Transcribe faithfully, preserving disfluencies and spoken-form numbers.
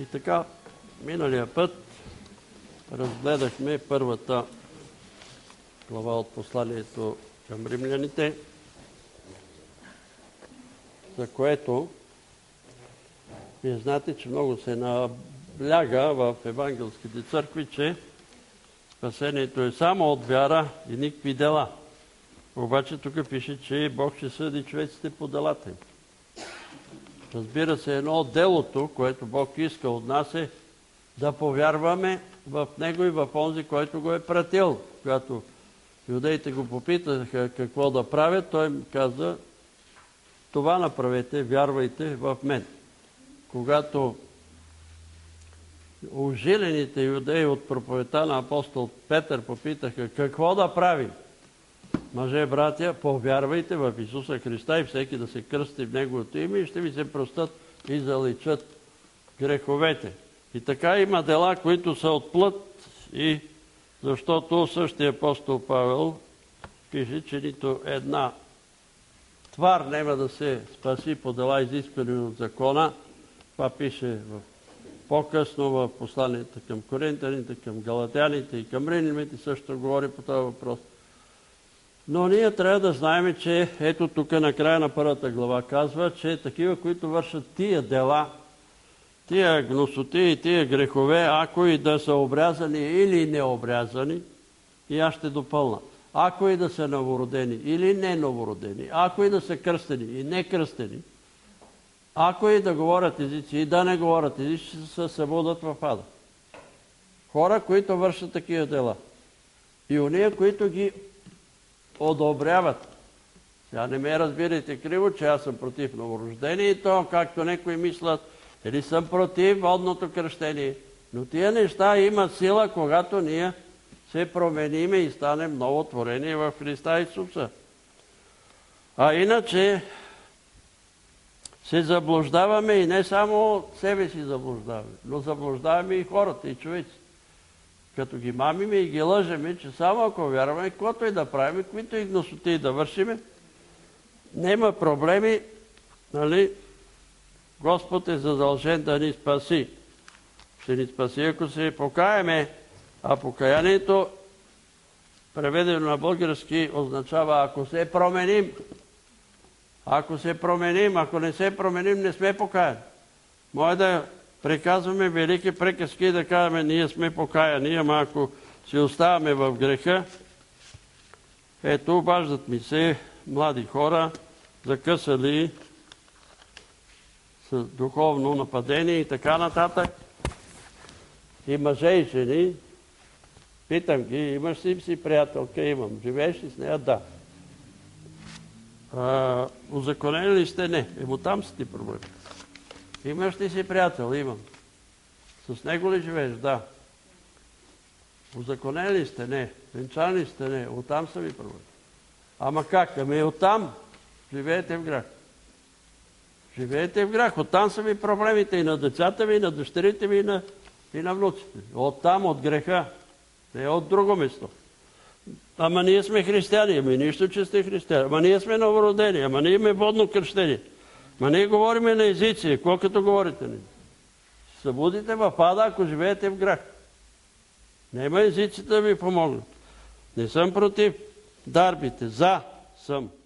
И така, миналия път разгледахме първата глава от посланието към римляните, за което вие знаете, че много се набляга в евангелските църкви, че спасението е само от вяра и никакви дела. Обаче тук пише, че Бог ще съди човеците по делата им. Разбира се, едно от делото, което Бог иска от нас е да повярваме в Него и в онзи, който го е пратил. Когато юдеите го попитаха какво да правят, той им каза: това направете, вярвайте в мен. Когато ужилените юдеи от проповедта на апостол Петър попитаха какво да правим, мъже, братя, повярвайте в Исуса Христа и всеки да се кръсти в Неговото име и ще ви се простят и заличат греховете. И така има дела, които са от плът, и защото същия апостол Павел пише, че нито една твар няма да се спаси по дела, изисквани от закона. Това пише в по-късно в посланията към коринтяните, към галатяните и към римляните, също говори по този въпрос. Но ние трябва да знаем, че ето тук на края на първата глава казва, че такива, които вършат тия дела, тия гносоти и тия грехове, ако и да са обрязани или необрязани, и аз ще допълна, ако и да са новородени или не новородени, ако и да са кръстени и не кръстени, ако и да говорят езици и да не говорят езици, ще се събудат в ада. Хора, които вършат такива дела. И уния, които ги одобряват. Сега не ме разбирайте криво, че аз съм против новорождение и то, както некои мислят, или съм против водното кръщение. Но тия неща имат сила, когато ние се промениме и станем ново творение в Христа Исуса. А иначе се заблуждаваме и не само себе си заблуждаваме, но заблуждаваме и хората, и човеци. Като ги мамиме и ги лъжеме, че само ако вярваме, каквото и да правим, каквито и гносоти да вършиме, няма проблеми, нали? Господ е задължен да ни спаси. Ще ни спаси, ако се покаяме, а покаянието, преведено на български, означава ако се променим. Ако се променим, ако не се променим, не сме покаяни. Може да приказваме велики приказки и да кажем, ние сме покаяни, ама ако си оставаме в греха, ето, обаждат ми се млади хора, закъсали с духовно нападение и така нататък, и мъже и жени. Питам ги, имаш ли си приятелка? Имам. Живееш ли с нея? Да. А, узаконени ли сте? Не. Емо там са ти проблеми. Имаш ли си приятел? Имам. С него ли живееш? Да. Узаконени ли сте? Не. Венчани ли сте? Не. Оттам са ви проблеми. Ама как? Ами оттам живеете в грях. Живеете в грях. Оттам са ви проблемите и на децата ви, и на дъщерите ви, и на, и на внуците. Оттам, от греха. Не от друго место. Ама ние сме християни. Ами нищо, че сте християни. Ама ние сме новородени. Ама ние имаме водно кръщение. Ма ние говориме на езици. Какво като говорите ни? Събудите в ада, ако живеете в грях. Нема езиците да ви помогнат. Не съм против дарбите. За съм.